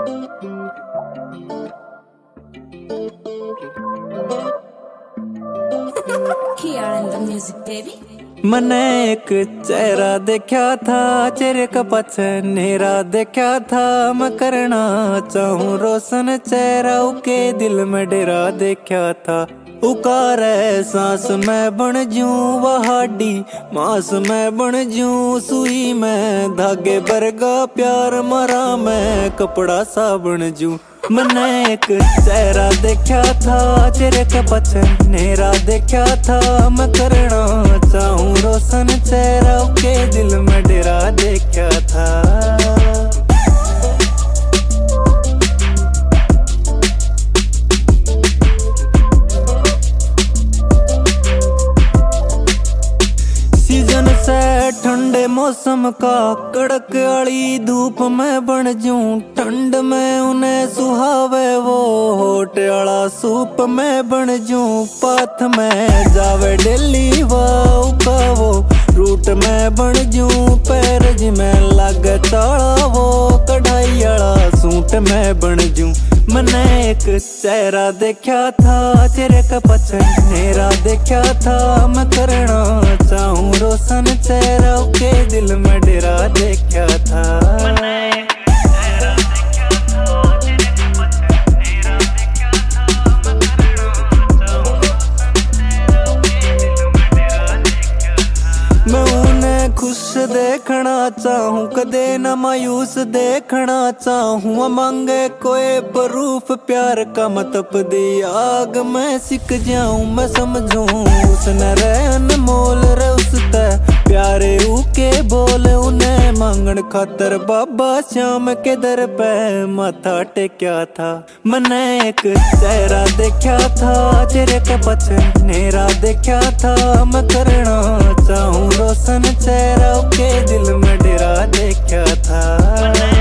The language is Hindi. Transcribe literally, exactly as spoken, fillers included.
मैंने एक चेहरा देखा था, चेहरे का पीछे नेरा देखा था। मैं करना चाहूँ रोशन चेहरा, उके दिल में डेरा देखा था। उकार सांस में बन जूं वहाडी, मांस में बन जूं सुई में धागे बरगा प्यार मरा मैं कपड़ा सा बन जूं। मैंने एक चेहरा देखा था, चेहरे के पीछे नेरा देखा था। मैं करना चाहूँ रोशन चेहरा, के दिल में डेरा देखा था। ठंडे मौसम का कड़क आली धूप में बन जूं, ठंड में उन्हें सुहावे वो होट आला सूप में बन जूं। पाथ में जावे डेली वाऊ का वो रूट में बन जूं, पैर जिमें लागे चाला वो कढ़ाई आला सूट में बन जूं। मैंने एक चेहरा देखा था, चेहरे का पीछे नेरा देखा था। मैं करना चाहूँ रोशन चेहरा, के दिल में डेरा देखा था। मैं उन्हें खुश देखना चाहूँ, कदे न मायूस देखना चाहूँ। मांगे कोई प्रूफ प्यार का मतलब दी आग मैं सीख जाऊँ। मैं समझूँ उसने रे अनमोल रे उसते प्यारे उके बोल, उन्हें मांगन खातर बाबा श्याम के दर पे माथा टेक्या था। मैंने एक चेहरा देखा था, चेहरे के पीछे नेरा देखा था। मैं करना चाहूँ रोशन चेहरा, के दिल में डेरा देखा था।